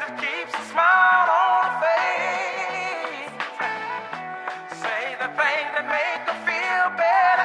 that keeps a smile on her face. Say the things that make her feel better.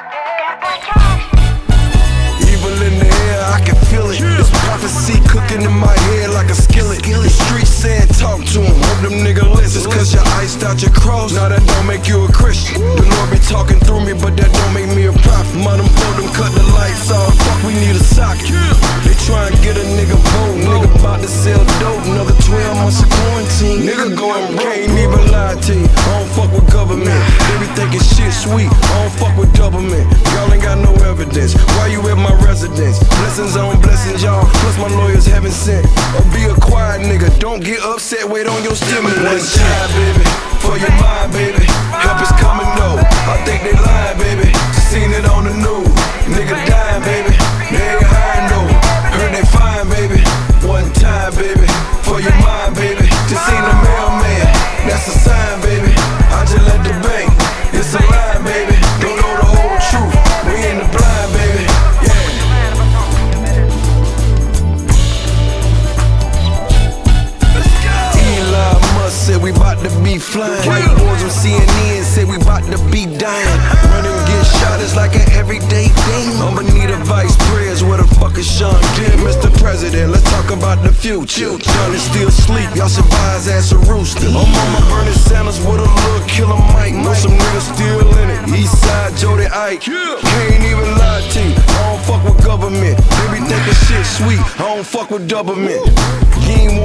Evil in the air, I can feel it. It's prophecy cooking in my head like a skillet. The streets saying talk to him, hope them nigga listen. Just cause you iced out your cross, now that don't make you a Christian. The Lord be talking through me, but that don't make me a prophet. Mother for them cut the lights off, fuck we need a socket. They try and get a nigga vote, nigga bout to sell dope. Another 12 months of quarantine, nigga going broke. Can't even lie to you, I don't fuck with government. They be thinking shit sweet, I don't fuck with doublemint. Y'all ain't got no evidence, why you at my residence? Blessings on blessings, y'all, plus my lawyers haven't sent. Or be a quiet nigga, don't get upset, wait on your stimulus. One time, baby, for your mind, baby. Help is coming, though, I think they lying, baby. Just seen it on the news, nigga dying, baby. They ain't hiding, though, heard they fine, baby. One time, baby, for your mind, baby. Just seen the mailman, that's a sign, baby. I just let the bank, it's a lie, baby. Don't know the whole truth, we in the blind, baby. Said we bout to be flying. White boys on CNN said we bout to be dying. Running get shot is like an everyday thing. I'ma need a vice prayers, where the fuck is Sean Penn? Mr. President, let's talk about the future. John is still asleep, y'all should buy his ass a rooster. I'm on my Bernie Sanders with a little killer Mike. Know some niggas still in it, Eastside Jody Ike. Can't even lie to you, I don't fuck with government. They be thinking shit sweet, I don't fuck with doublemint. You ain't